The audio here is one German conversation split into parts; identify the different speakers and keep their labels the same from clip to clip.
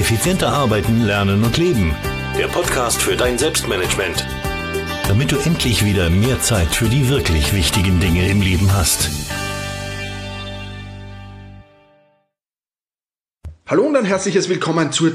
Speaker 1: Effizienter arbeiten, lernen und leben. Der Podcast für dein Selbstmanagement. Damit du endlich wieder mehr Zeit für die wirklich wichtigen Dinge im Leben hast.
Speaker 2: Hallo und ein herzliches Willkommen zur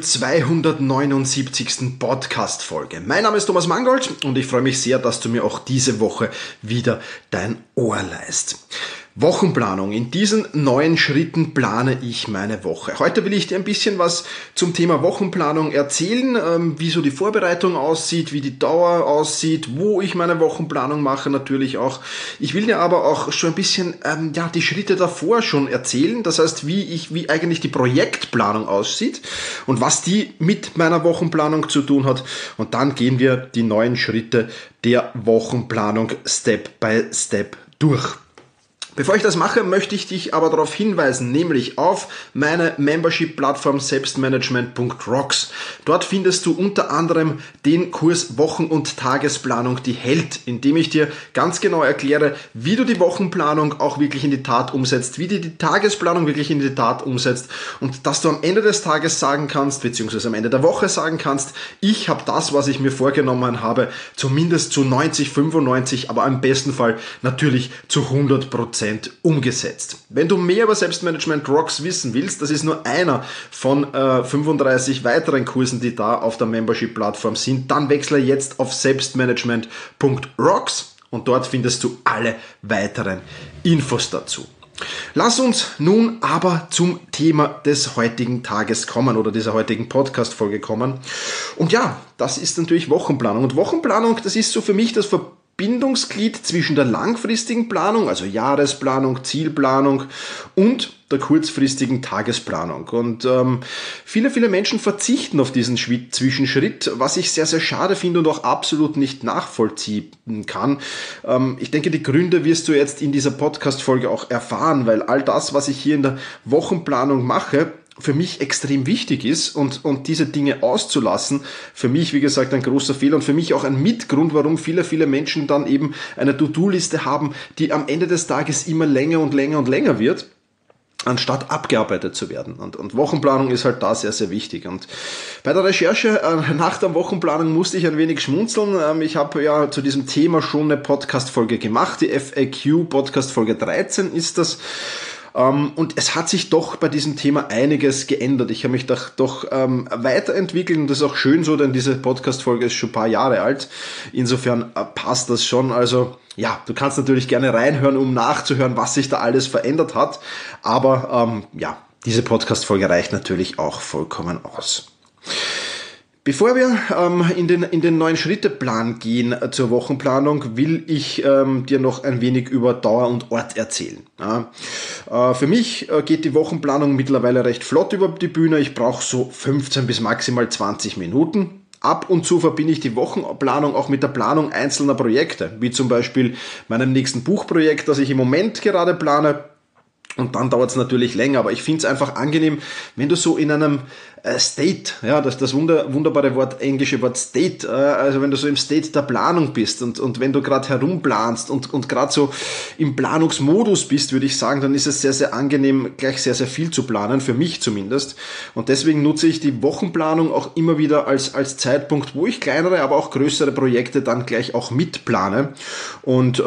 Speaker 2: 279. Podcast-Folge. Mein Name ist Thomas Mangold und ich freue mich sehr, dass du mir auch diese Woche wieder dein Ohr leihst. Wochenplanung. In diesen 9 Schritten plane ich meine Woche. Heute will ich dir ein bisschen was zum Thema Wochenplanung erzählen, wie so die Vorbereitung aussieht, wie die Dauer aussieht, wo ich meine Wochenplanung mache natürlich auch. Ich will dir aber auch schon ein bisschen die Schritte davor schon erzählen, das heißt, wie eigentlich die Projektplanung aussieht und was die mit meiner Wochenplanung zu tun hat. Und dann gehen wir die 9 Schritte der Wochenplanung Step by Step durch. Bevor ich das mache, möchte ich dich aber darauf hinweisen, nämlich auf meine Membership-Plattform selbstmanagement.rocks. Dort findest du unter anderem den Kurs Wochen- und Tagesplanung, die hält, in dem ich dir ganz genau erkläre, wie du die Wochenplanung auch wirklich in die Tat umsetzt, wie du die Tagesplanung wirklich in die Tat umsetzt und dass du am Ende des Tages sagen kannst, beziehungsweise am Ende der Woche sagen kannst, ich habe das, was ich mir vorgenommen habe, zumindest zu 90, 95, aber im besten Fall natürlich zu 100% umgesetzt. Wenn du mehr über Selbstmanagement Rocks wissen willst, das ist nur einer von 35 weiteren Kursen, die da auf der Membership-Plattform sind, dann wechsle jetzt auf selbstmanagement.rocks und dort findest du alle weiteren Infos dazu. Lass uns nun aber zum Thema des heutigen Tages kommen oder dieser heutigen Podcast-Folge kommen. Und ja, das ist natürlich Wochenplanung. Und Wochenplanung, das ist so für mich das Verbindungsglied zwischen der langfristigen Planung, also Jahresplanung, Zielplanung und der kurzfristigen Tagesplanung. Und viele Menschen verzichten auf diesen Zwischenschritt, was ich sehr, sehr schade finde und auch absolut nicht nachvollziehen kann. Ich denke, die Gründe wirst du jetzt in dieser Podcast-Folge auch erfahren, weil all das, was ich hier in der Wochenplanung mache, für mich extrem wichtig ist und diese Dinge auszulassen, für mich, wie gesagt, ein großer Fehler und für mich auch ein Mitgrund, warum viele Menschen dann eben eine To-Do-Liste haben, die am Ende des Tages immer länger und länger wird, anstatt abgearbeitet zu werden. Und Wochenplanung ist halt da sehr, sehr wichtig. Und bei der Recherche nach der Wochenplanung musste ich ein wenig schmunzeln. Ich habe ja zu diesem Thema schon eine Podcast-Folge gemacht, die FAQ, Podcast-Folge 13 ist das. Und es hat sich doch bei diesem Thema einiges geändert. Ich habe mich doch weiterentwickelt und das ist auch schön so, denn diese Podcast-Folge ist schon ein paar Jahre alt. Insofern passt das schon. Also ja, du kannst natürlich gerne reinhören, um nachzuhören, was sich da alles verändert hat. Aber diese Podcast-Folge reicht natürlich auch vollkommen aus. Bevor wir in den 9-Schritte-Plan gehen zur Wochenplanung, will ich dir noch ein wenig über Dauer und Ort erzählen. Ja. Für mich geht die Wochenplanung mittlerweile recht flott über die Bühne. Ich brauche so 15 bis maximal 20 Minuten. Ab und zu verbinde ich die Wochenplanung auch mit der Planung einzelner Projekte, wie zum Beispiel meinem nächsten Buchprojekt, das ich im Moment gerade plane. Und dann dauert es natürlich länger, aber ich finde es einfach angenehm, wenn du so in einem State, ja, das wunderbare englische Wort State, also wenn du so im State der Planung bist und wenn du gerade herumplanst und gerade so im Planungsmodus bist, würde ich sagen, dann ist es sehr, sehr angenehm, gleich sehr, sehr viel zu planen, für mich zumindest. Und deswegen nutze ich die Wochenplanung auch immer wieder als Zeitpunkt, wo ich kleinere, aber auch größere Projekte dann gleich auch mitplane. Und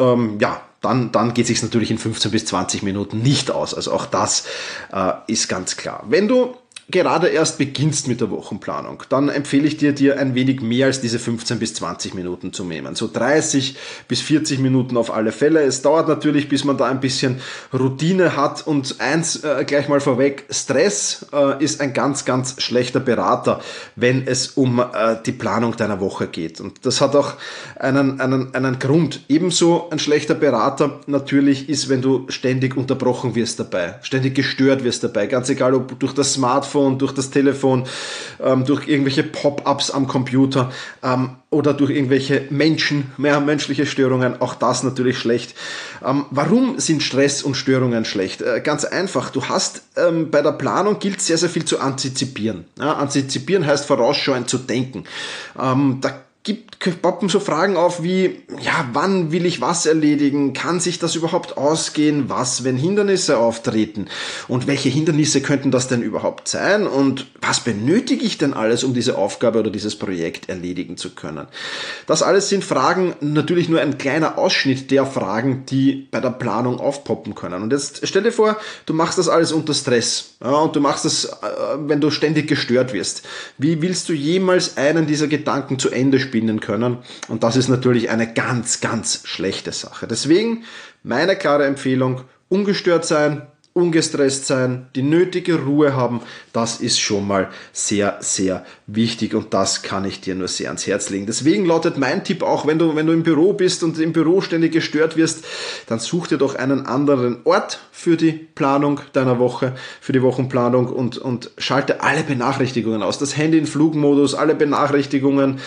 Speaker 2: dann geht es sich natürlich in 15 bis 20 Minuten nicht aus. Also auch das ist ganz klar. Wenn du gerade erst beginnst mit der Wochenplanung, dann empfehle ich dir ein wenig mehr als diese 15 bis 20 Minuten zu nehmen. So 30 bis 40 Minuten auf alle Fälle. Es dauert natürlich, bis man da ein bisschen Routine hat. Und eins gleich mal vorweg, Stress ist ein ganz, ganz schlechter Berater, wenn es um die Planung deiner Woche geht. Und das hat auch einen Grund. Ebenso ein schlechter Berater natürlich ist, wenn du ständig unterbrochen wirst dabei, ständig gestört wirst dabei, ganz egal ob durch das Smartphone, durch das Telefon, durch irgendwelche Pop-ups am Computer oder durch irgendwelche menschliche Störungen, auch das natürlich schlecht. Warum sind Stress und Störungen schlecht? Ganz einfach, du hast bei der Planung gilt sehr, sehr viel zu antizipieren. Ja, antizipieren heißt vorausschauend zu denken. Da poppen so Fragen auf wie, ja, wann will ich was erledigen? Kann sich das überhaupt ausgehen? Was, wenn Hindernisse auftreten? Und welche Hindernisse könnten das denn überhaupt sein? Und was benötige ich denn alles, um diese Aufgabe oder dieses Projekt erledigen zu können? Das alles sind Fragen, natürlich nur ein kleiner Ausschnitt der Fragen, die bei der Planung aufpoppen können. Und jetzt stell dir vor, du machst das alles unter Stress, ja, und du machst das, wenn du ständig gestört wirst. Wie willst du jemals einen dieser Gedanken zu Ende spinnen können? Und das ist natürlich eine ganz, ganz schlechte Sache. Deswegen meine klare Empfehlung: ungestört sein, ungestresst sein, die nötige Ruhe haben, das ist schon mal sehr, sehr wichtig und das kann ich dir nur sehr ans Herz legen. Deswegen lautet mein Tipp auch, wenn du im Büro bist und im Büro ständig gestört wirst, dann such dir doch einen anderen Ort für die Planung deiner Woche, für die Wochenplanung und schalte alle Benachrichtigungen aus. Das Handy in Flugmodus, alle Benachrichtigungen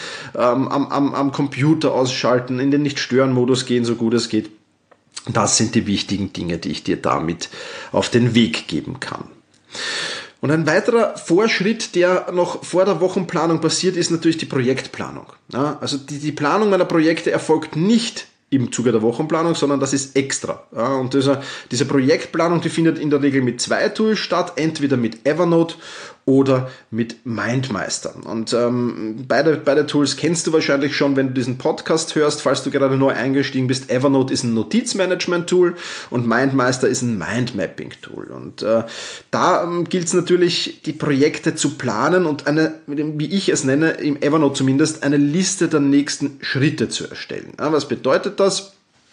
Speaker 2: am Computer ausschalten, in den Nicht-Stören-Modus gehen, so gut es geht. Das sind die wichtigen Dinge, die ich dir damit auf den Weg geben kann. Und ein weiterer Vorschritt, der noch vor der Wochenplanung passiert, ist natürlich die Projektplanung. Ja, also die Planung meiner Projekte erfolgt nicht im Zuge der Wochenplanung, sondern das ist extra. Ja, und diese Projektplanung, die findet in der Regel mit 2 Tools statt, entweder mit Evernote oder mit MindMeister. Und beide Tools kennst du wahrscheinlich schon, wenn du diesen Podcast hörst, falls du gerade neu eingestiegen bist. Evernote ist ein Notizmanagement-Tool und MindMeister ist ein Mindmapping-Tool. Und da gilt es natürlich, die Projekte zu planen und eine, wie ich es nenne, im Evernote zumindest, eine Liste der nächsten Schritte zu erstellen. Ja, was bedeutet das?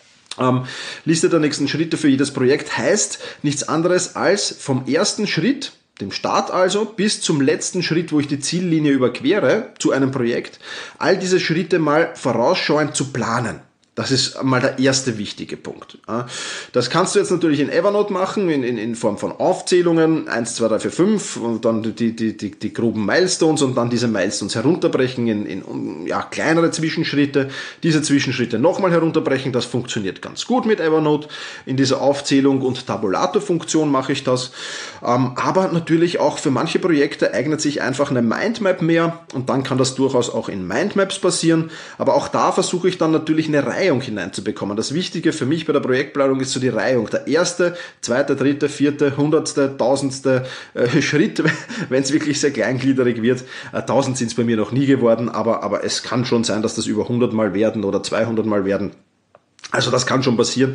Speaker 2: Liste der nächsten Schritte für jedes Projekt heißt nichts anderes als vom ersten Schritt, dem Start also, bis zum letzten Schritt, wo ich die Ziellinie überquere zu einem Projekt, all diese Schritte mal vorausschauend zu planen. Das ist mal der erste wichtige Punkt. Das kannst du jetzt natürlich in Evernote machen, in Form von Aufzählungen, 1, 2, 3, 4, 5 und dann die groben Milestones und dann diese Milestones herunterbrechen in kleinere Zwischenschritte, diese Zwischenschritte nochmal herunterbrechen, das funktioniert ganz gut mit Evernote. In dieser Aufzählung und Tabulator-Funktion mache ich das. Aber natürlich auch für manche Projekte eignet sich einfach eine Mindmap mehr und dann kann das durchaus auch in Mindmaps passieren. Aber auch da versuche ich dann natürlich eine Reihung hineinzubekommen. Das Wichtige für mich bei der Projektplanung ist so die Reihung. Der erste, zweite, dritte, vierte, hundertste, tausendste Schritt, wenn es wirklich sehr kleingliedrig wird. 1000 sind es bei mir noch nie geworden, aber es kann schon sein, dass das über 100 Mal werden oder 200 Mal werden. Also das kann schon passieren.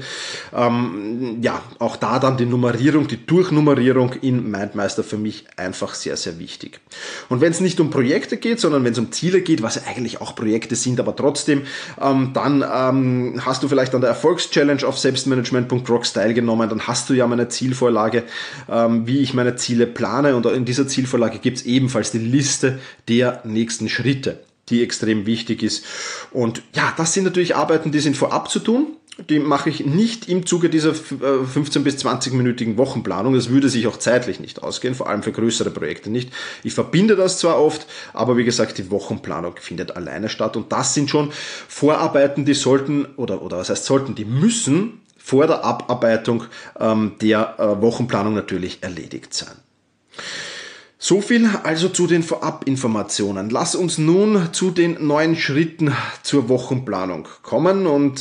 Speaker 2: Auch da dann die Nummerierung, die Durchnummerierung in MindMeister für mich einfach sehr, sehr wichtig. Und wenn es nicht um Projekte geht, sondern wenn es um Ziele geht, was ja eigentlich auch Projekte sind, aber trotzdem, dann hast du vielleicht an der Erfolgschallenge auf selbstmanagement.rocks teilgenommen, dann hast du ja meine Zielvorlage, wie ich meine Ziele plane und in dieser Zielvorlage gibt es ebenfalls die Liste der nächsten Schritte, die extrem wichtig ist. Und ja, das sind natürlich Arbeiten, die sind vorab zu tun. Die mache ich nicht im Zuge dieser 15- bis 20-minütigen Wochenplanung. Das würde sich auch zeitlich nicht ausgehen, vor allem für größere Projekte nicht. Ich verbinde das zwar oft, aber wie gesagt, die Wochenplanung findet alleine statt. Und das sind schon Vorarbeiten, die sollten, oder was heißt sollten, die müssen vor der Abarbeitung der Wochenplanung natürlich erledigt sein. So viel also zu den Vorabinformationen. Lass uns nun zu den 9 Schritten zur Wochenplanung kommen und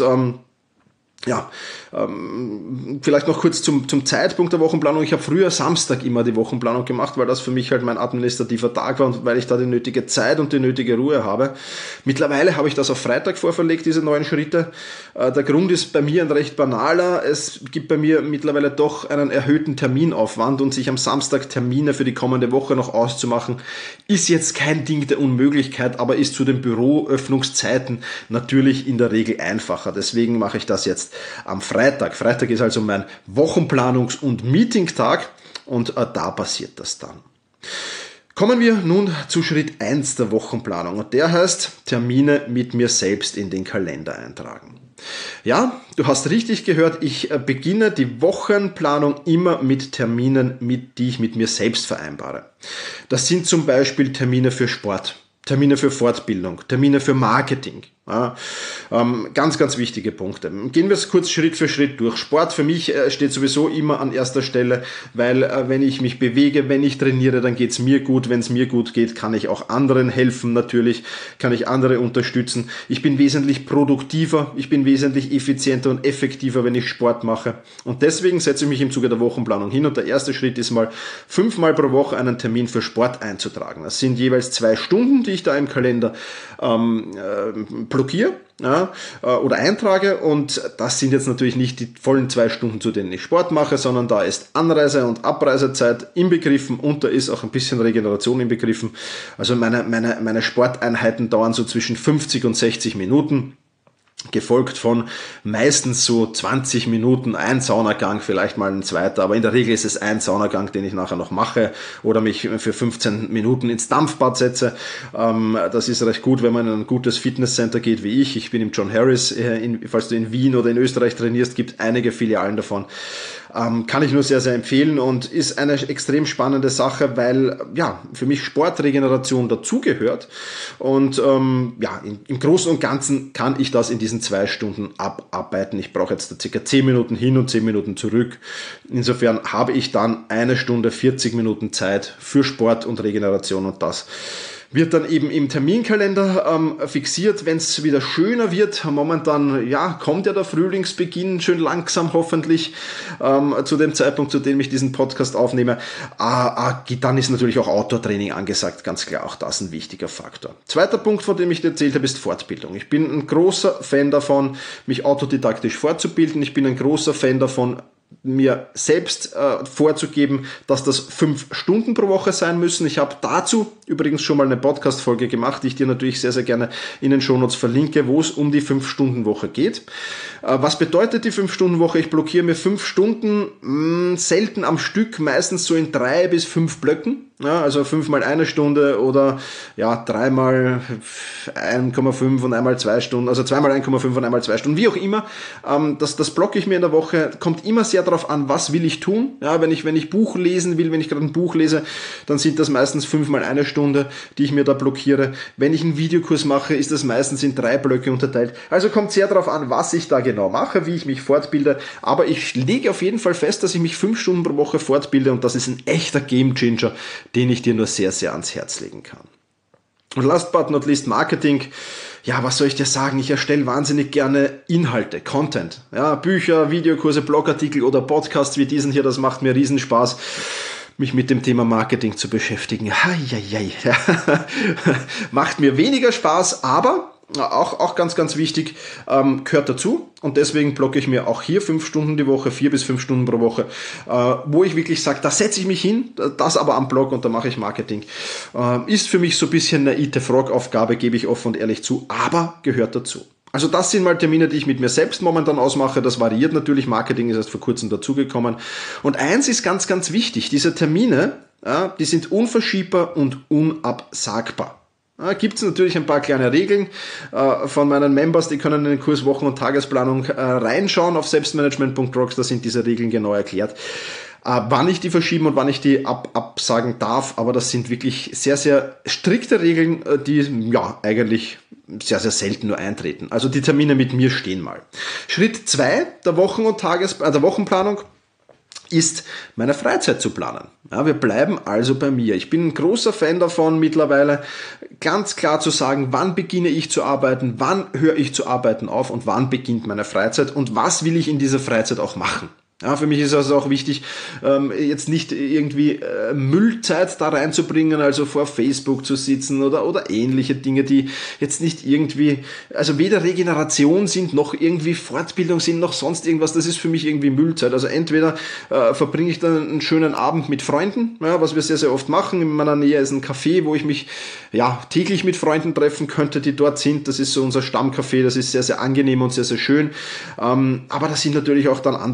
Speaker 2: vielleicht noch kurz zum Zeitpunkt der Wochenplanung. Ich habe früher Samstag immer die Wochenplanung gemacht, weil das für mich halt mein administrativer Tag war und weil ich da die nötige Zeit und die nötige Ruhe habe. Mittlerweile habe ich das auf Freitag vorverlegt, diese 9 Schritte. Der Grund ist bei mir ein recht banaler. Es gibt bei mir mittlerweile doch einen erhöhten Terminaufwand und sich am Samstag Termine für die kommende Woche noch auszumachen, ist jetzt kein Ding der Unmöglichkeit, aber ist zu den Büroöffnungszeiten natürlich in der Regel einfacher. Deswegen mache ich das jetzt am Freitag. Freitag ist also mein Wochenplanungs- und Meetingtag und da passiert das dann. Kommen wir nun zu Schritt 1 der Wochenplanung und der heißt Termine mit mir selbst in den Kalender eintragen. Ja, du hast richtig gehört, ich beginne die Wochenplanung immer mit Terminen, die ich mit mir selbst vereinbare. Das sind zum Beispiel Termine für Sport, Termine für Fortbildung, Termine für Marketing, Ja, ganz, ganz wichtige Punkte. Gehen wir es kurz Schritt für Schritt durch. Sport für mich steht sowieso immer an erster Stelle, weil wenn ich mich bewege, wenn ich trainiere, dann geht es mir gut. Wenn es mir gut geht, kann ich auch anderen helfen natürlich, kann ich andere unterstützen. Ich bin wesentlich produktiver, ich bin wesentlich effizienter und effektiver, wenn ich Sport mache. Und deswegen setze ich mich im Zuge der Wochenplanung hin und der erste Schritt ist mal 5-mal pro Woche einen Termin für Sport einzutragen. Das sind jeweils 2 Stunden, die ich da im Kalender blockiere oder eintrage, und das sind jetzt natürlich nicht die vollen 2 Stunden, zu denen ich Sport mache, sondern da ist Anreise- und Abreisezeit inbegriffen und da ist auch ein bisschen Regeneration inbegriffen. Also meine Sporteinheiten dauern so zwischen 50 und 60 Minuten. Gefolgt von meistens so 20 Minuten ein Saunagang, vielleicht mal ein zweiter, aber in der Regel ist es ein Saunagang, den ich nachher noch mache oder mich für 15 Minuten ins Dampfbad setze. Das ist recht gut, wenn man in ein gutes Fitnesscenter geht wie ich. Ich bin im John Harris, falls du in Wien oder in Österreich trainierst, gibt einige Filialen davon. Kann ich nur sehr, sehr empfehlen und ist eine extrem spannende Sache, weil ja für mich Sportregeneration dazugehört und im Großen und Ganzen kann ich das in diesen 2 Stunden abarbeiten. Ich brauche jetzt ca. 10 Minuten hin und 10 Minuten zurück. Insofern habe ich dann 1 Stunde 40 Minuten Zeit für Sport und Regeneration und das wird dann eben im Terminkalender fixiert, wenn es wieder schöner wird. Momentan kommt ja der Frühlingsbeginn schön langsam hoffentlich zu dem Zeitpunkt, zu dem ich diesen Podcast aufnehme. Dann ist natürlich auch Outdoor-Training angesagt, ganz klar, auch das ein wichtiger Faktor. Zweiter Punkt, von dem ich dir erzählt habe, ist Fortbildung. Ich bin ein großer Fan davon, mich autodidaktisch fortzubilden. Ich bin ein großer Fan davon, mir selbst vorzugeben, dass das 5 Stunden pro Woche sein müssen. Ich habe dazu übrigens schon mal eine Podcast-Folge gemacht, die ich dir natürlich sehr, sehr gerne in den Shownotes verlinke, wo es um die 5-Stunden-Woche geht. Was bedeutet die 5-Stunden-Woche? Ich blockiere mir 5 Stunden selten am Stück, meistens so in 3 bis 5 Blöcken. Ja, also 5 mal 1 Stunde oder 3 mal 1,5 und einmal 2 Stunden, also 2 mal 1,5 und einmal 2 Stunden, wie auch immer. Das blocke ich mir in der Woche, kommt immer sehr darauf an, was will ich tun. Ja, wenn ich Buch lesen will, wenn ich gerade ein Buch lese, dann sind das meistens 5 mal 1 Stunde, die ich mir da blockiere. Wenn ich einen Videokurs mache, ist das meistens in 3 Blöcke unterteilt. Also kommt sehr darauf an, was ich da genau mache, wie ich mich fortbilde. Aber ich lege auf jeden Fall fest, dass ich mich 5 Stunden pro Woche fortbilde und das ist ein echter Gamechanger, den ich dir nur sehr, sehr ans Herz legen kann. Und last but not least Marketing. Ja, was soll ich dir sagen? Ich erstelle wahnsinnig gerne Inhalte, Content. Ja, Bücher, Videokurse, Blogartikel oder Podcasts wie diesen hier, das macht mir riesen Spaß, mich mit dem Thema Marketing zu beschäftigen. Macht mir weniger Spaß, aber auch ganz, ganz wichtig, gehört dazu. Und deswegen blocke ich mir auch hier 5 Stunden die Woche, 4 bis 5 Stunden pro Woche, wo ich wirklich sage, da setze ich mich hin, das aber am Blog und da mache ich Marketing. Ist für mich so ein bisschen eine Eat-the-Frog-Aufgabe, gebe ich offen und ehrlich zu, aber gehört dazu. Also das sind mal Termine, die ich mit mir selbst momentan ausmache. Das variiert natürlich. Marketing ist erst vor kurzem dazugekommen. Und eins ist ganz, ganz wichtig. Diese Termine, die sind unverschiebbar und unabsagbar. Gibt es natürlich ein paar kleine Regeln von meinen Members, die können in den Kurs Wochen- und Tagesplanung reinschauen auf selbstmanagement.rocks, da sind diese Regeln genau erklärt. Wann ich die verschieben und wann ich die absagen darf, aber das sind wirklich sehr, sehr strikte Regeln, die eigentlich sehr, sehr selten nur eintreten. Also die Termine mit mir stehen mal. Schritt 2 der Wochen- und der Wochenplanung ist, meine Freizeit zu planen. Ja, wir bleiben also bei mir. Ich bin ein großer Fan davon mittlerweile, ganz klar zu sagen, wann beginne ich zu arbeiten, wann höre ich zu arbeiten auf und wann beginnt meine Freizeit und was will ich in dieser Freizeit auch machen. Ja, für mich ist also auch wichtig, jetzt nicht irgendwie Müllzeit da reinzubringen, also vor Facebook zu sitzen oder ähnliche Dinge, die jetzt nicht irgendwie, also weder Regeneration sind, noch irgendwie Fortbildung sind, noch sonst irgendwas. Das ist für mich irgendwie Müllzeit. Also entweder verbringe ich dann einen schönen Abend mit Freunden, was wir sehr, sehr oft machen. In meiner Nähe ist ein Café, wo ich mich täglich mit Freunden treffen könnte, die dort sind. Das ist so unser Stammcafé, das ist sehr, sehr angenehm und sehr, sehr schön. Aber da sind natürlich auch dann andere Dinge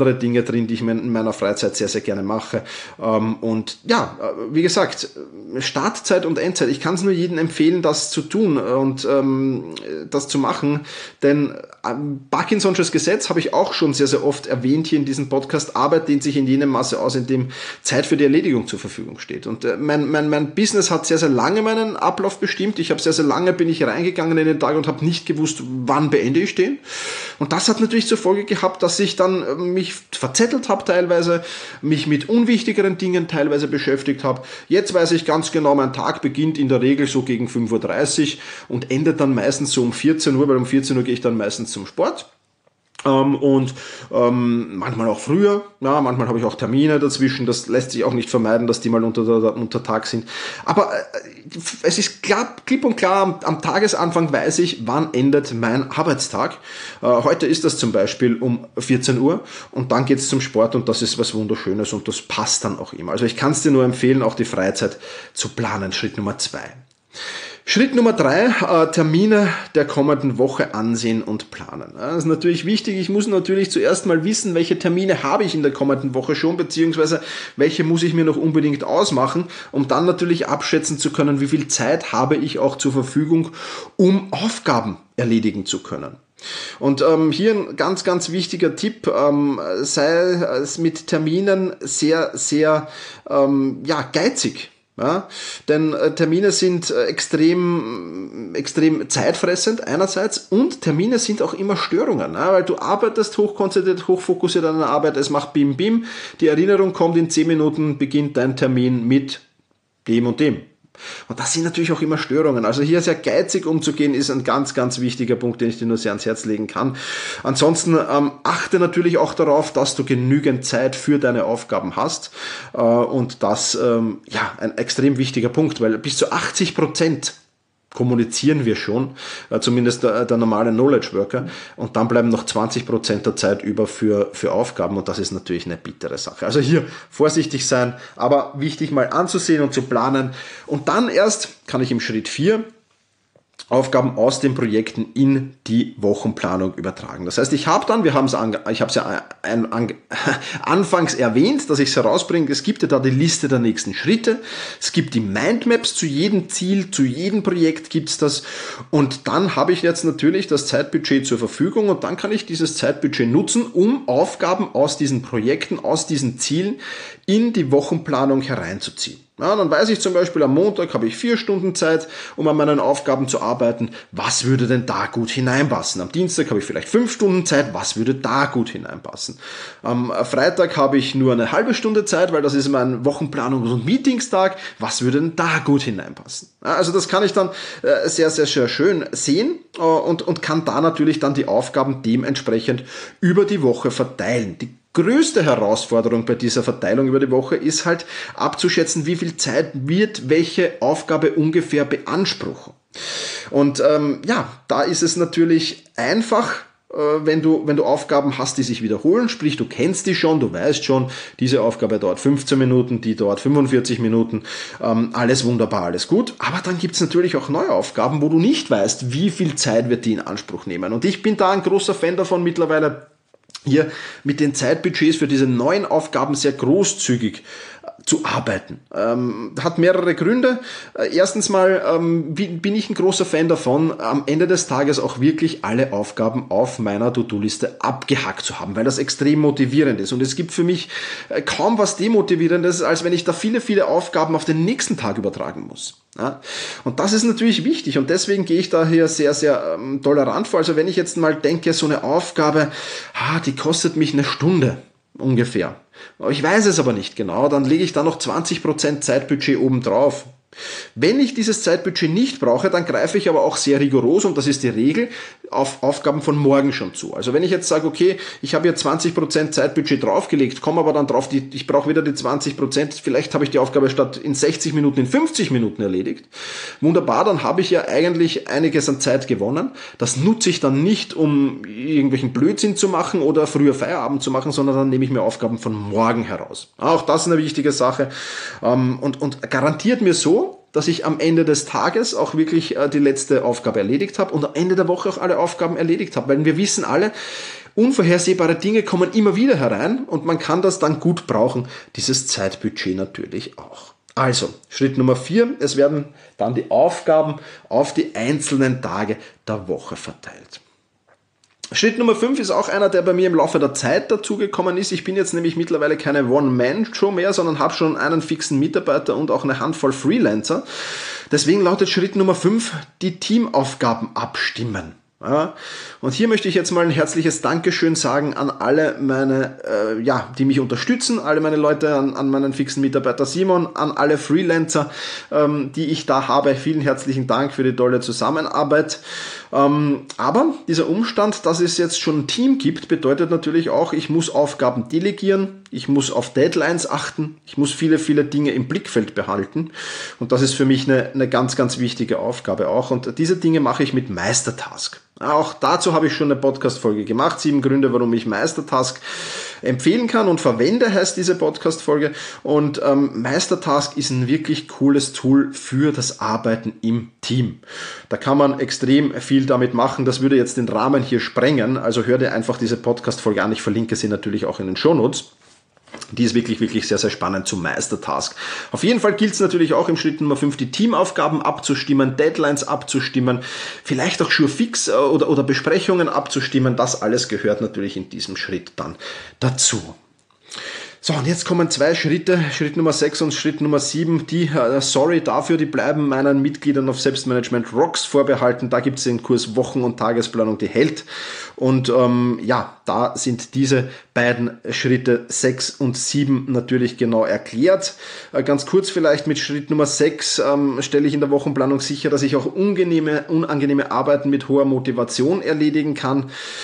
Speaker 2: drin, die ich in meiner Freizeit sehr, sehr gerne mache. Und ja, wie gesagt, Startzeit und Endzeit. Ich kann es nur jedem empfehlen, das zu tun und das zu machen, denn Parkinson'sches Gesetz habe ich auch schon sehr, sehr oft erwähnt hier in diesem Podcast. Arbeit dehnt sich in jenem Maße aus, in dem Zeit für die Erledigung zur Verfügung steht. Und mein Business hat sehr, sehr lange meinen Ablauf bestimmt. Ich habe sehr, sehr lange bin ich reingegangen in den Tag und habe nicht gewusst, wann beende ich den. Und das hat natürlich zur Folge gehabt, dass ich dann mich verzettelt habe teilweise, mich mit unwichtigeren Dingen teilweise beschäftigt habe. Jetzt weiß ich ganz genau, mein Tag beginnt in der Regel so gegen 5:30 Uhr und endet dann meistens so um 14 Uhr, weil um 14 Uhr gehe ich dann meistens zum Sport. Manchmal auch früher, ja, manchmal habe ich auch Termine dazwischen, das lässt sich auch nicht vermeiden, dass die mal unter Tag sind, aber es ist klipp und klar, am Tagesanfang weiß ich, wann endet mein Arbeitstag. Heute ist das zum Beispiel um 14 Uhr und dann geht's zum Sport und das ist was Wunderschönes und das passt dann auch immer. Also ich kann es dir nur empfehlen, auch die Freizeit zu planen, Schritt Nummer 2. Schritt Nummer 3, Termine der kommenden Woche ansehen und planen. Das ist natürlich wichtig. Ich muss natürlich zuerst mal wissen, welche Termine habe ich in der kommenden Woche schon, beziehungsweise welche muss ich mir noch unbedingt ausmachen, um dann natürlich abschätzen zu können, wie viel Zeit habe ich auch zur Verfügung, um Aufgaben erledigen zu können. Und hier ein ganz, ganz wichtiger Tipp, sei es mit Terminen sehr, sehr geizig. Ja, denn Termine sind extrem zeitfressend einerseits und Termine sind auch immer Störungen, ja, weil du arbeitest hochkonzentriert, hochfokussiert an der Arbeit, es macht Bim Bim, die Erinnerung kommt, in 10 Minuten beginnt dein Termin mit dem und dem. Und das sind natürlich auch immer Störungen. Also hier sehr geizig umzugehen, ist ein ganz, ganz wichtiger Punkt, den ich dir nur sehr ans Herz legen kann. Ansonsten achte natürlich auch darauf, dass du genügend Zeit für deine Aufgaben hast. Und das ein extrem wichtiger Punkt, weil bis zu 80% kommunizieren wir schon, zumindest der normale Knowledge Worker, und dann bleiben noch 20% der Zeit über für Aufgaben und das ist natürlich eine bittere Sache. Also hier vorsichtig sein, aber wichtig mal anzusehen und zu planen und dann erst kann ich im Schritt 4 Aufgaben aus den Projekten in die Wochenplanung übertragen. Das heißt, ich habe dann, ich habe es ja anfangs erwähnt, dass ich es herausbringe, es gibt ja da die Liste der nächsten Schritte, es gibt die Mindmaps zu jedem Ziel, zu jedem Projekt gibt es das und dann habe ich jetzt natürlich das Zeitbudget zur Verfügung und dann kann ich dieses Zeitbudget nutzen, um Aufgaben aus diesen Projekten, aus diesen Zielen in die Wochenplanung hereinzuziehen. Ja, dann weiß ich zum Beispiel, am Montag habe ich 4 Stunden Zeit, um an meinen Aufgaben zu arbeiten. Was würde denn da gut hineinpassen? Am Dienstag habe ich vielleicht 5 Stunden Zeit. Was würde da gut hineinpassen? Am Freitag habe ich nur eine halbe Stunde Zeit, weil das ist mein Wochenplanungs- und Meetingstag. Was würde denn da gut hineinpassen? Ja, also das kann ich dann sehr, sehr, sehr schön sehen und kann da natürlich dann die Aufgaben dementsprechend über die Woche verteilen. Die größte Herausforderung bei dieser Verteilung über die Woche ist halt abzuschätzen, wie viel Zeit wird welche Aufgabe ungefähr beanspruchen. Und da ist es natürlich einfach, wenn du Aufgaben hast, die sich wiederholen, sprich du kennst die schon, du weißt schon, diese Aufgabe dauert 15 Minuten, die dauert 45 Minuten, alles wunderbar, alles gut. Aber dann gibt es natürlich auch neue Aufgaben, wo du nicht weißt, wie viel Zeit wird die in Anspruch nehmen. Und ich bin da ein großer Fan davon mittlerweile, hier mit den Zeitbudgets für diese neuen Aufgaben sehr großzügig zu arbeiten. Hat mehrere Gründe. Erstens mal bin ich ein großer Fan davon, am Ende des Tages auch wirklich alle Aufgaben auf meiner To-Do-Liste abgehackt zu haben, weil das extrem motivierend ist. Und es gibt für mich kaum was Demotivierendes, als wenn ich da viele, viele Aufgaben auf den nächsten Tag übertragen muss. Ja, und das ist natürlich wichtig und deswegen gehe ich da hier sehr, sehr tolerant vor. Also wenn ich jetzt mal denke, so eine Aufgabe, die kostet mich eine Stunde ungefähr. Ich weiß es aber nicht genau, dann lege ich da noch 20% Zeitbudget oben drauf. Wenn ich dieses Zeitbudget nicht brauche, dann greife ich aber auch sehr rigoros, und das ist die Regel, auf Aufgaben von morgen schon zu. Also wenn ich jetzt sage, okay, ich habe hier 20% Zeitbudget draufgelegt, komme aber dann drauf, ich brauche wieder die 20%, vielleicht habe ich die Aufgabe statt in 60 Minuten in 50 Minuten erledigt. Wunderbar, dann habe ich ja eigentlich einiges an Zeit gewonnen. Das nutze ich dann nicht, um irgendwelchen Blödsinn zu machen oder früher Feierabend zu machen, sondern dann nehme ich mir Aufgaben von morgen heraus. Auch das ist eine wichtige Sache und garantiert mir so, dass ich am Ende des Tages auch wirklich die letzte Aufgabe erledigt habe und am Ende der Woche auch alle Aufgaben erledigt habe. Weil wir wissen alle, unvorhersehbare Dinge kommen immer wieder herein und man kann das dann gut brauchen, dieses Zeitbudget natürlich auch. Also, Schritt Nummer 4, es werden dann die Aufgaben auf die einzelnen Tage der Woche verteilt. Schritt Nummer 5 ist auch einer, der bei mir im Laufe der Zeit dazugekommen ist. Ich bin jetzt nämlich mittlerweile keine One-Man-Show mehr, sondern habe schon einen fixen Mitarbeiter und auch eine Handvoll Freelancer. Deswegen lautet Schritt Nummer 5, die Teamaufgaben abstimmen. Ja, und hier möchte ich jetzt mal ein herzliches Dankeschön sagen an alle meine, die mich unterstützen, alle meine Leute, an meinen fixen Mitarbeiter Simon, an alle Freelancer, die ich da habe. Vielen herzlichen Dank für die tolle Zusammenarbeit. Aber dieser Umstand, dass es jetzt schon ein Team gibt, bedeutet natürlich auch, ich muss Aufgaben delegieren, ich muss auf Deadlines achten, ich muss viele, viele Dinge im Blickfeld behalten und das ist für mich eine ganz, ganz wichtige Aufgabe auch und diese Dinge mache ich mit Meistertask. Auch dazu habe ich schon eine Podcast-Folge gemacht, 7 Gründe, warum ich Meistertask empfehlen kann und verwende, heißt diese Podcast-Folge. Und Meistertask ist ein wirklich cooles Tool für das Arbeiten im Team. Da kann man extrem viel damit machen. Das würde jetzt den Rahmen hier sprengen. Also hör dir einfach diese Podcast-Folge an. Ich verlinke sie natürlich auch in den Shownotes. Die ist wirklich, wirklich sehr, sehr spannend zum Meistertask. Auf jeden Fall gilt es natürlich auch im Schritt Nummer 5, die Teamaufgaben abzustimmen, Deadlines abzustimmen, vielleicht auch Surefix oder Besprechungen abzustimmen. Das alles gehört natürlich in diesem Schritt dann dazu. So, und jetzt kommen 2 Schritte, Schritt Nummer 6 und Schritt Nummer 7, die bleiben meinen Mitgliedern auf Selbstmanagement Rocks vorbehalten. Da gibt es den Kurs Wochen- und Tagesplanung, die hält. Und da sind diese beiden Schritte 6 und 7 natürlich genau erklärt. Ganz kurz vielleicht mit Schritt Nummer 6 stelle ich in der Wochenplanung sicher, dass ich auch unangenehme Arbeiten mit hoher Motivation erledigen kann.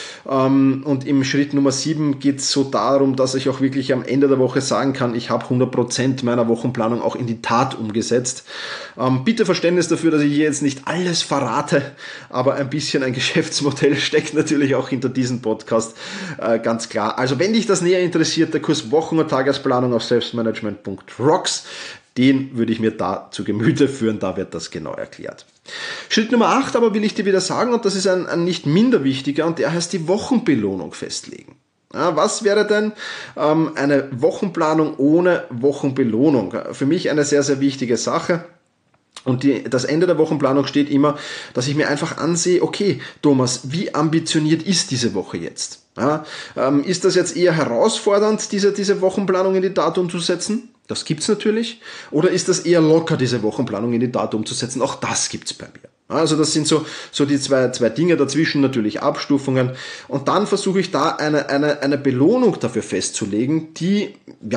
Speaker 2: Und im Schritt Nummer 7 geht es so darum, dass ich auch wirklich am Ende der Woche sagen kann, ich habe 100% meiner Wochenplanung auch in die Tat umgesetzt. Bitte Verständnis dafür, dass ich hier jetzt nicht alles verrate, aber ein bisschen ein Geschäftsmodell steckt natürlich auch hinter diesem Podcast, ganz klar. Also wenn dich das näher interessiert, der Kurs Wochen- und Tagesplanung auf selbstmanagement.rocks, den würde ich mir da zu Gemüte führen, da wird das genau erklärt. Schritt Nummer 8 aber will ich dir wieder sagen, und das ist ein nicht minder wichtiger, und der heißt die Wochenbelohnung festlegen. Ja, was wäre denn eine Wochenplanung ohne Wochenbelohnung? Für mich eine sehr, sehr wichtige Sache. Und das Ende der Wochenplanung steht immer, dass ich mir einfach ansehe, okay, Thomas, wie ambitioniert ist diese Woche jetzt? Ja, ist das jetzt eher herausfordernd, diese Wochenplanung in die Tat umzusetzen? Das gibt's natürlich. Oder ist das eher locker, diese Wochenplanung in die Tat umzusetzen? Auch das gibt's bei mir. Also das sind so die zwei Dinge dazwischen, natürlich Abstufungen. Und dann versuche ich da eine Belohnung dafür festzulegen, die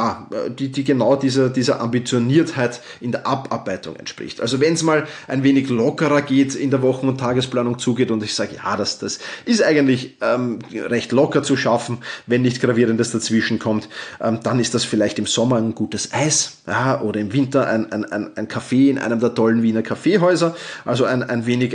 Speaker 2: genau dieser Ambitioniertheit in der Abarbeitung entspricht. Also wenn es mal ein wenig lockerer geht, in der Wochen- und Tagesplanung zugeht und ich sage, ja, das ist eigentlich recht locker zu schaffen, wenn nicht Gravierendes dazwischen kommt, dann ist das vielleicht im Sommer ein gutes Eis, ja, oder im Winter ein Kaffee in einem der tollen Wiener Kaffeehäuser, also ein wenig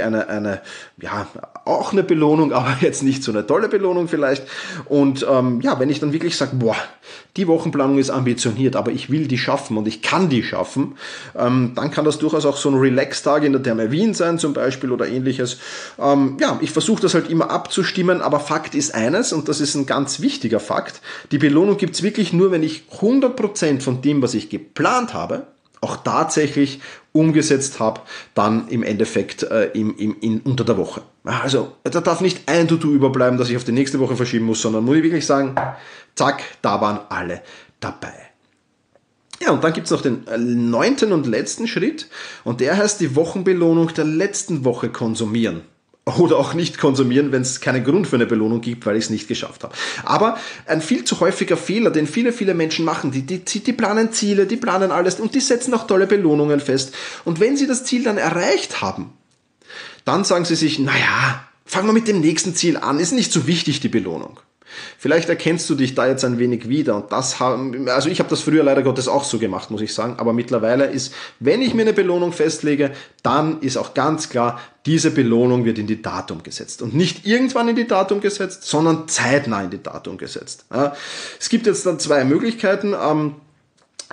Speaker 2: auch eine Belohnung, aber jetzt nicht so eine tolle Belohnung vielleicht. Und wenn ich dann wirklich sage, die Wochenplanung ist ambitioniert, aber ich will die schaffen und ich kann die schaffen, dann kann das durchaus auch so ein Relax-Tag in der Therme Wien sein zum Beispiel oder ähnliches. Ich versuche das halt immer abzustimmen, aber Fakt ist eines, und das ist ein ganz wichtiger Fakt, die Belohnung gibt's wirklich nur, wenn ich 100% von dem, was ich geplant habe, auch tatsächlich umgesetzt habe, dann im Endeffekt unter der Woche. Also da darf nicht ein To-Do überbleiben, das ich auf die nächste Woche verschieben muss, sondern muss ich wirklich sagen, zack, da waren alle dabei. Ja, und dann gibt's noch den 9. und letzten Schritt, und der heißt die Wochenbelohnung der letzten Woche konsumieren. Oder auch nicht konsumieren, wenn es keinen Grund für eine Belohnung gibt, weil ich es nicht geschafft habe. Aber ein viel zu häufiger Fehler, den viele Menschen machen, die planen Ziele, die planen alles und die setzen auch tolle Belohnungen fest. Und wenn sie das Ziel dann erreicht haben, dann sagen sie sich, fangen wir mit dem nächsten Ziel an, ist nicht so wichtig die Belohnung. Vielleicht erkennst du dich da jetzt ein wenig wieder, und ich habe das früher leider Gottes auch so gemacht, muss ich sagen, aber mittlerweile ist, wenn ich mir eine Belohnung festlege, dann ist auch ganz klar, diese Belohnung wird in die Tat umgesetzt und nicht irgendwann in die Tat umgesetzt, sondern zeitnah in die Tat umgesetzt. Ja, es gibt jetzt dann 2 Möglichkeiten.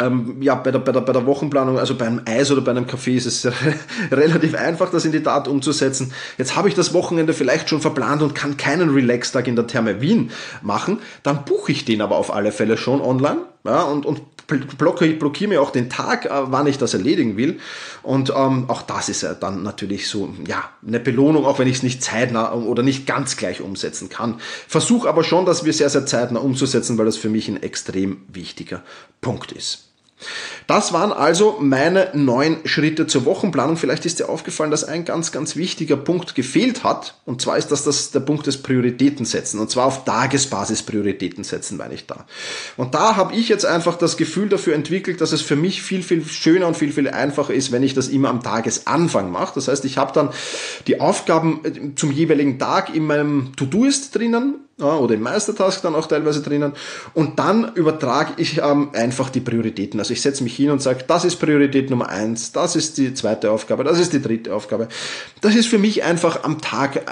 Speaker 2: bei der Wochenplanung, also beim Eis oder bei einem Kaffee ist es relativ einfach, das in die Tat umzusetzen. Jetzt habe ich das Wochenende vielleicht schon verplant und kann keinen Relax-Tag in der Therme Wien machen, dann buche ich den aber auf alle Fälle schon online, ja, und blockiere mir auch den Tag, wann ich das erledigen will. Und auch das ist ja dann natürlich so, ja, eine Belohnung, auch wenn ich es nicht zeitnah oder nicht ganz gleich umsetzen kann. Versuche aber schon, dass wir sehr, sehr zeitnah umzusetzen, weil das für mich ein extrem wichtiger Punkt ist. Das waren also meine 9 Schritte zur Wochenplanung. Vielleicht ist dir aufgefallen, dass ein ganz, ganz wichtiger Punkt gefehlt hat. Und zwar ist das der Punkt des Prioritäten setzen. Und zwar auf Tagesbasis Prioritäten setzen, meine ich da. Und da habe ich jetzt einfach das Gefühl dafür entwickelt, dass es für mich viel, viel schöner und viel, viel einfacher ist, wenn ich das immer am Tagesanfang mache. Das heißt, ich habe dann die Aufgaben zum jeweiligen Tag in meinem To-Do-Ist drinnen, oder im Meistertask dann auch teilweise drinnen, und dann übertrage ich einfach die Prioritäten. Also ich setze mich hin und sage, das ist Priorität Nummer 1, das ist die zweite Aufgabe, das ist die dritte Aufgabe. Das ist für mich einfach am Tag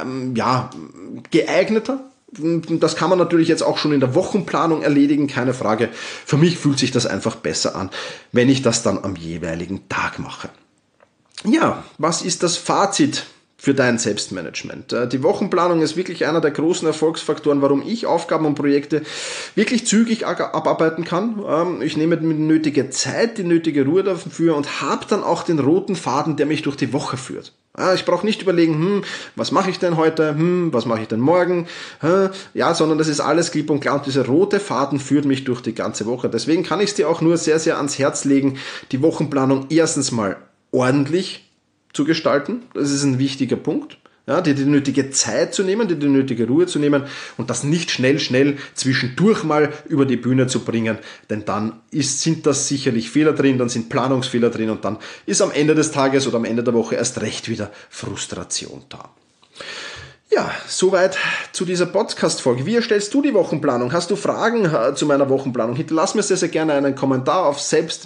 Speaker 2: geeigneter. Das kann man natürlich jetzt auch schon in der Wochenplanung erledigen, keine Frage. Für mich fühlt sich das einfach besser an, wenn ich das dann am jeweiligen Tag mache. Ja, was ist das Fazit für dein Selbstmanagement? Die Wochenplanung ist wirklich einer der großen Erfolgsfaktoren, warum ich Aufgaben und Projekte wirklich zügig abarbeiten kann. Ich nehme die nötige Zeit, die nötige Ruhe dafür und habe dann auch den roten Faden, der mich durch die Woche führt. Ich brauche nicht überlegen, was mache ich denn heute, was mache ich denn morgen, sondern das ist alles klipp und klar und dieser rote Faden führt mich durch die ganze Woche. Deswegen kann ich es dir auch nur sehr, sehr ans Herz legen, die Wochenplanung erstens mal ordentlich zu gestalten. Das ist ein wichtiger Punkt. Ja, dir die nötige Zeit zu nehmen, dir die nötige Ruhe zu nehmen und das nicht schnell zwischendurch mal über die Bühne zu bringen, denn dann sind das sicherlich Fehler drin, dann sind Planungsfehler drin und dann ist am Ende des Tages oder am Ende der Woche erst recht wieder Frustration da. Ja, soweit zu dieser Podcast-Folge. Wie erstellst du die Wochenplanung? Hast du Fragen zu meiner Wochenplanung? Hinterlass mir sehr, sehr gerne einen Kommentar auf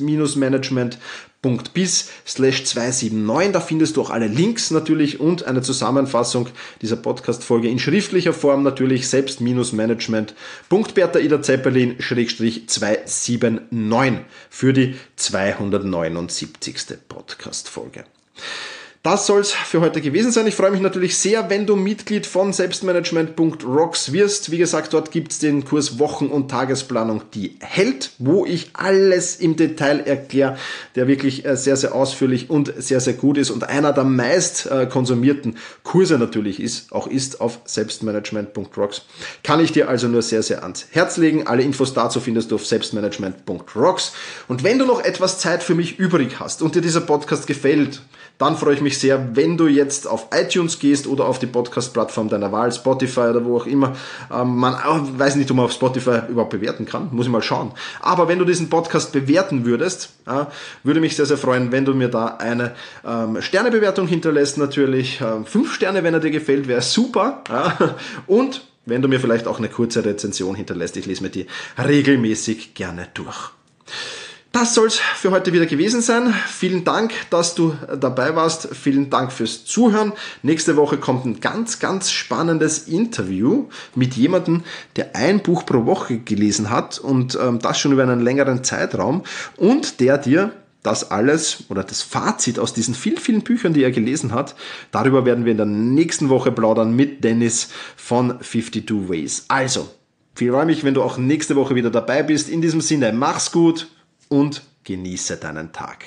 Speaker 2: selbst-management.biz/279. Da findest du auch alle Links natürlich und eine Zusammenfassung dieser Podcast-Folge in schriftlicher Form natürlich selbst-management.bertha-ida-zeppelin-279 für die 279. Podcast-Folge. Das soll's für heute gewesen sein. Ich freue mich natürlich sehr, wenn du Mitglied von selbstmanagement.rocks wirst. Wie gesagt, dort gibt's den Kurs Wochen- und Tagesplanung, die hält, wo ich alles im Detail erkläre, der wirklich sehr, sehr ausführlich und sehr, sehr gut ist und einer der meist konsumierten Kurse natürlich ist auf selbstmanagement.rocks. Kann ich dir also nur sehr, sehr ans Herz legen. Alle Infos dazu findest du auf selbstmanagement.rocks. Und wenn du noch etwas Zeit für mich übrig hast und dir dieser Podcast gefällt, dann freue ich mich sehr, wenn du jetzt auf iTunes gehst oder auf die Podcast-Plattform deiner Wahl, Spotify oder wo auch immer. Weiß nicht, ob man auf Spotify überhaupt bewerten kann, muss ich mal schauen. Aber wenn du diesen Podcast bewerten würdest, würde mich sehr, sehr freuen, wenn du mir da eine Sternebewertung hinterlässt natürlich. 5 Sterne, wenn er dir gefällt, wäre super. Und wenn du mir vielleicht auch eine kurze Rezension hinterlässt, ich lese mir die regelmäßig gerne durch. Das soll's für heute wieder gewesen sein. Vielen Dank, dass du dabei warst. Vielen Dank fürs Zuhören. Nächste Woche kommt ein ganz, ganz spannendes Interview mit jemandem, der ein Buch pro Woche gelesen hat und das schon über einen längeren Zeitraum und der dir das alles oder das Fazit aus diesen vielen, vielen Büchern, die er gelesen hat, darüber werden wir in der nächsten Woche plaudern mit Dennis von 52 Ways. Also, ich freue mich, wenn du auch nächste Woche wieder dabei bist. In diesem Sinne, mach's gut und genieße deinen Tag.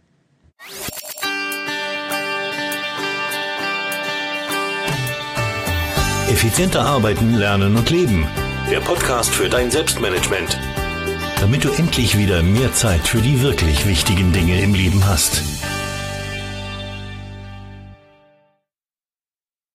Speaker 1: Effizienter arbeiten, lernen und leben. Der Podcast für dein Selbstmanagement. Damit du endlich wieder mehr Zeit für die wirklich wichtigen Dinge im Leben hast.